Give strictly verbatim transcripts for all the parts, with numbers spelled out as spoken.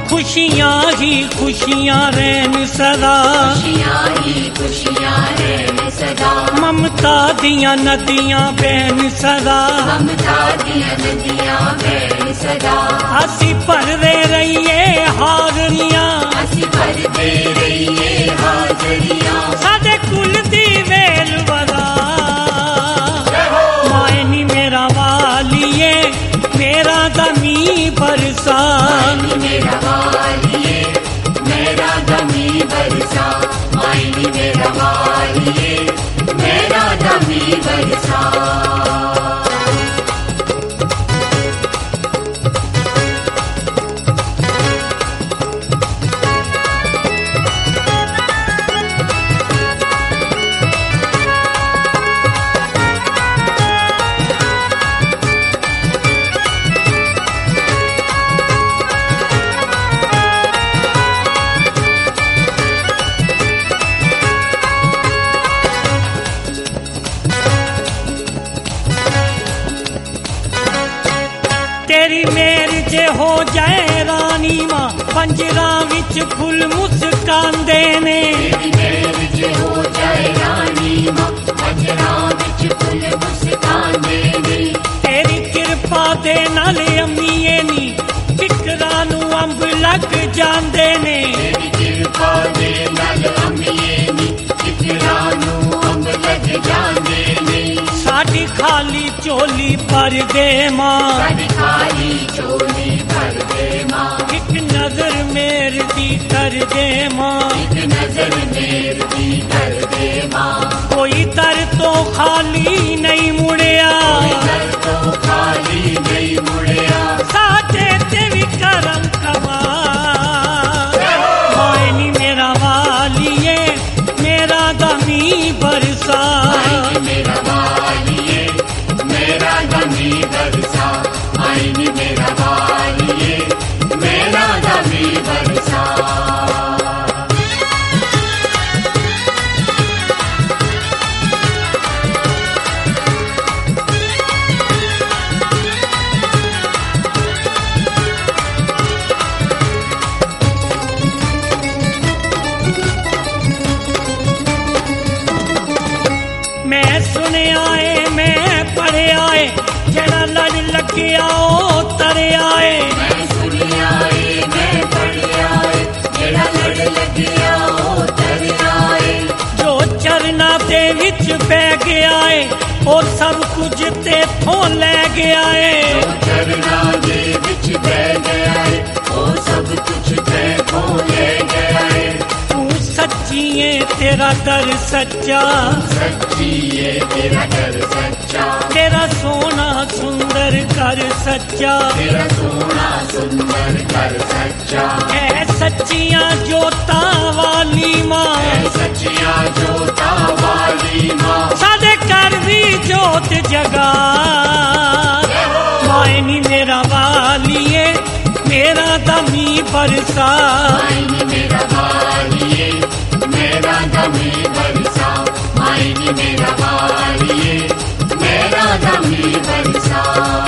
खुशियाँ ही खुशियाँ रहन सदा, खुशियाँ ही खुशियाँ रहन सदा। ममता दियां नदियां बहन सदा, ममता दियां नदियां बहन सदा। असी भरदे रहिए हाजरियां, असी भरदे रहिए हाजरियां। साडे कुल दी वेल वरा, माए नी मेरा वालिए मेरा दमी बरसा, मेरा वालिए मेरा दमी बरसा। माए नी मेरा वालिए मेरा दमी बरसा। तेरी मेर जे हो जाए रानी मां, पंजरा विच फुल मुस्कांदे ने। तेरी मेर जे हो जाए रानी मां, पंजरा विच फुल मुस्कांदे ने। तेरी कृपा दे नाल अम्मीए नी फिकरां नू अंब लग जांदे ने। तेरी कृपा दे नाल अम्मीए नी फिकरां नू अंब लग जांदे ने। साडी खाली चोली भर दे मां, साडी खाली चोली भर दे मां। एक नजर मेर दी कर दे मां, एक नजर मेर दी कर दे मां। कोई दर तो खाली नहीं मुड़िया, दर तो खाली नहीं मुड़िया। साडे ते भी करम कमा, माए नी मेरा वालिए मेरा दमी बरसा। मेरा वालिए मेरा दमी बरसा। माए नी मेरा वालिए मेरा दमी बरसा। मैं सुनिया है मैं पढ़िया है, जड़ा लड़ लगिया ओ तरिया है। मैं सुनिया है मैं पढ़िया है, जेड़ा लड़ लगिया ओ तरिया है। जो चरना दे विच बह गया है ओ सब कुछ तेथों ले गया है। जो चरना दे विच बह गया है ओ सब कुछ तेथों ले गया है। तू सच्ची है तेरा दर सच्चा, सच्ची है तेरा दर सच्चा। तेरा सोना सुंदर कर सच्चा, तेरा सोना सुंदर कर सच्चा। ऐ सच्चियां जोता वाली मां, ऐ सच्चियां जोता वाली मां। साडे घर भी जोत जगा, माए नी मेरा वालिए मेरा दमी बरसा। माए नी मेरा वालिए मेरा दमी बरसा। माए नी मेरा वालिए मेरा दमी बरसा।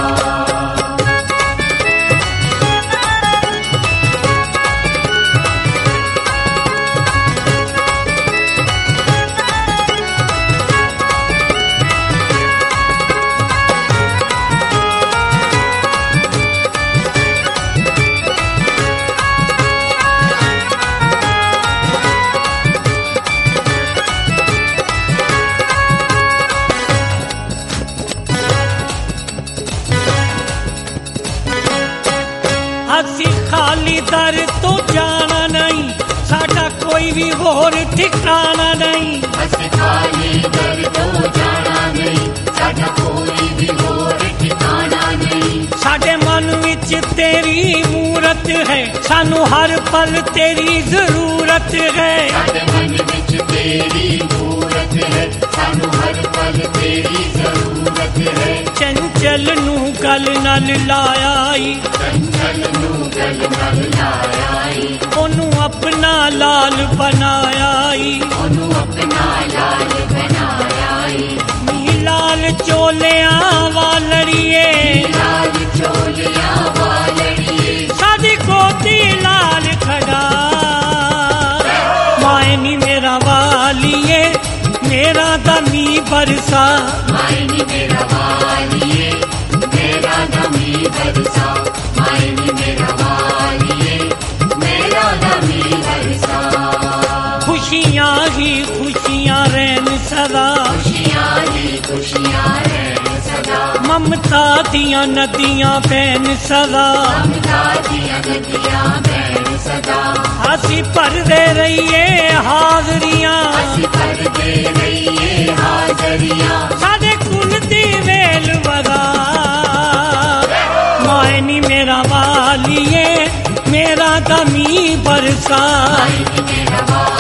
असी खाली दर तो जाना नहीं, साडा कोई भी होर ठिकाना नहीं। असी खाली दर तो जाना नहीं, साडा कोई भी होर ठिकाना नहीं। साडे मन विच तेरी मूरत है, सानू हर पल तेरी जरूरत है। साडे मन विच तेरी मूरत है, सानू हर पल तेरी जरूरत है। चंचल नू गल नल लाया ई, चंचल नू गल नल लाया ई। ओनू अपना लाल बनाया ई, ओनू अपना लाल बनाया ई। नी लाल चोलिया वालड़िए, लाल चोलिया वालड़िए। साडी गोदी लाल बरसा, मायनी मेरा वालिए मेरा नमी बरसा, मायनी मेरा वालिए मेरा नमी बरसा। खुशियाँ ही खुशियाँ रहन सदा, खुशियाँ ही खुशियाँ रहन सदा, ममता दियां नदियां बहन सदा, ममता दियां नदियां बहन सदा। असी भरदे रहिए हाजरियां, असी भरदे रहिए हाजरियां, साडे कुल दी वेल वरा। मायनी मेरा वालिए मेरा दमी बरसा, मायनी मेरा वालिए